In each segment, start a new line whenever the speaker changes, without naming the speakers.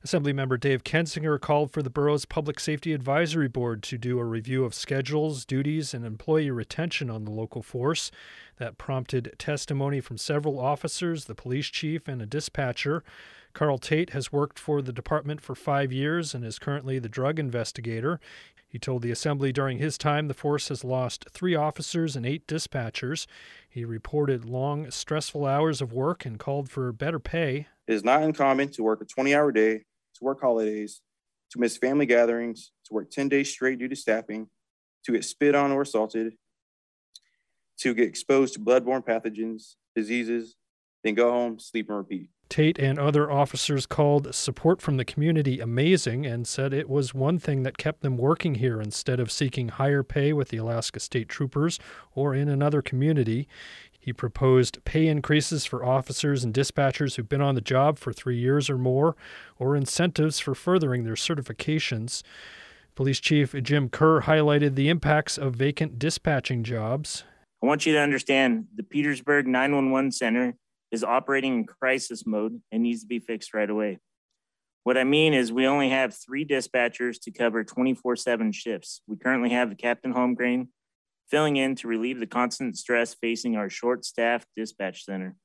Assemblymember Dave Kensinger called for the borough's Public Safety Advisory Board to do a review of schedules, duties, and employee retention on the local force. That prompted testimony from several officers, the police chief, and a dispatcher. Carl Tate has worked for the department for 5 years and is currently the drug investigator. He told the Assembly during his time the force has lost 3 officers and 8 dispatchers. He reported long, stressful hours of work and called for better pay.
It is not uncommon to work a 20-hour day, to work holidays, to miss family gatherings, to work 10 days straight due to staffing, to get spit on or assaulted, to get exposed to bloodborne pathogens, diseases, then go home, sleep, and repeat.
Tate and other officers called support from the community amazing and said it was one thing that kept them working here instead of seeking higher pay with the Alaska State Troopers or in another community. He proposed pay increases for officers and dispatchers who've been on the job for 3 years or more, or incentives for furthering their certifications. Police Chief Jim Kerr highlighted the impacts of vacant dispatching jobs.
I want you to understand the Petersburg 911 Center is operating in crisis mode and needs to be fixed right away. What I mean is we only have 3 dispatchers to cover 24/7 shifts. We currently have Captain Holmgren filling in to relieve the constant stress facing our short-staffed dispatch center.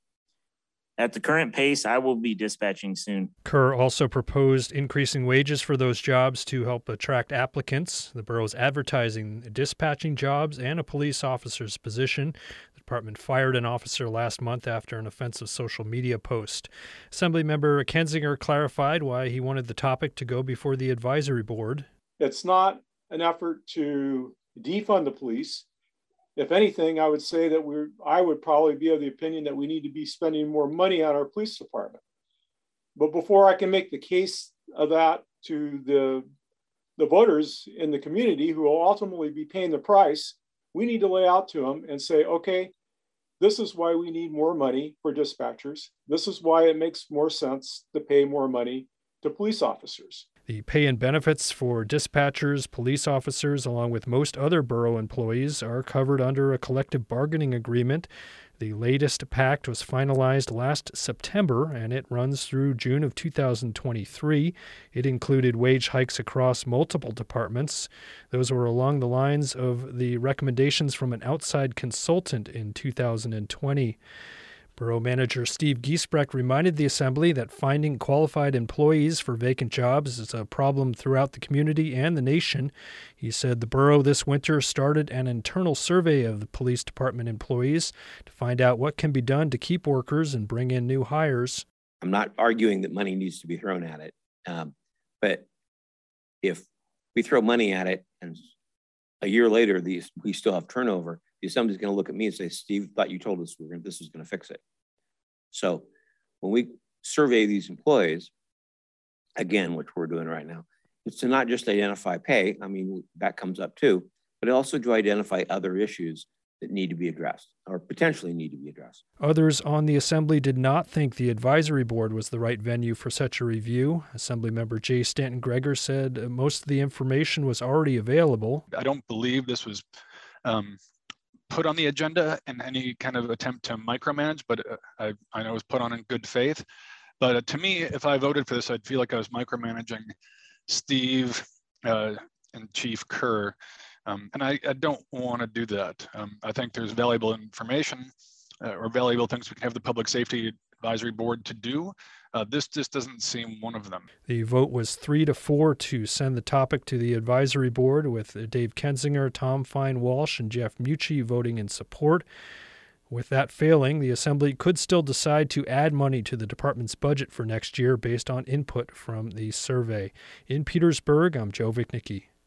At the current pace, I will be dispatching soon.
Kerr also proposed increasing wages for those jobs to help attract applicants. The borough's advertising dispatching jobs and a police officer's position. The department fired an officer last month after an offensive social media post. Assemblymember Kensinger clarified why he wanted the topic to go before the advisory board.
It's not an effort to defund the police. If anything, I would say that I would probably be of the opinion that we need to be spending more money on our police department. But before I can make the case of that to the voters in the community who will ultimately be paying the price, we need to lay out to them and say, okay, this is why we need more money for dispatchers. This is why it makes more sense to pay more money to police officers.
The pay and benefits for dispatchers, police officers, along with most other borough employees, are covered under a collective bargaining agreement. The latest pact was finalized last September, and it runs through June of 2023. It included wage hikes across multiple departments. Those were along the lines of the recommendations from an outside consultant in 2020. Borough Manager Steve Giesbrecht reminded the Assembly that finding qualified employees for vacant jobs is a problem throughout the community and the nation. He said the borough this winter started an internal survey of the police department employees to find out what can be done to keep workers and bring in new hires.
I'm not arguing that money needs to be thrown at it, but if we throw money at it and a year later we still have turnover, the Assembly's going to look at me and say, Steve, thought you told us this was going to fix it. So when we survey these employees, again, which we're doing right now, it's to not just identify pay. I mean, that comes up too, but also to identify other issues that need to be addressed or potentially need to be addressed.
Others on the Assembly did not think the advisory board was the right venue for such a review. Assemblymember Jay Stanton Gregor said most of the information was already available.
I don't believe this was put on the agenda in any kind of attempt to micromanage, but I know it was put on in good faith. But to me, if I voted for this, I'd feel like I was micromanaging Steve and Chief Kerr. And I don't want to do that. I think there's valuable information or valuable things we can have the Public Safety Advisory Board to do. This just doesn't seem one of them.
The vote was 3-4 to send the topic to the advisory board, with Dave Kensinger, Tom Fine-Walsh, and Jeff Mucci voting in support. With that failing, the Assembly could still decide to add money to the department's budget for next year based on input from the survey. In Petersburg, I'm Joe Vichnicki.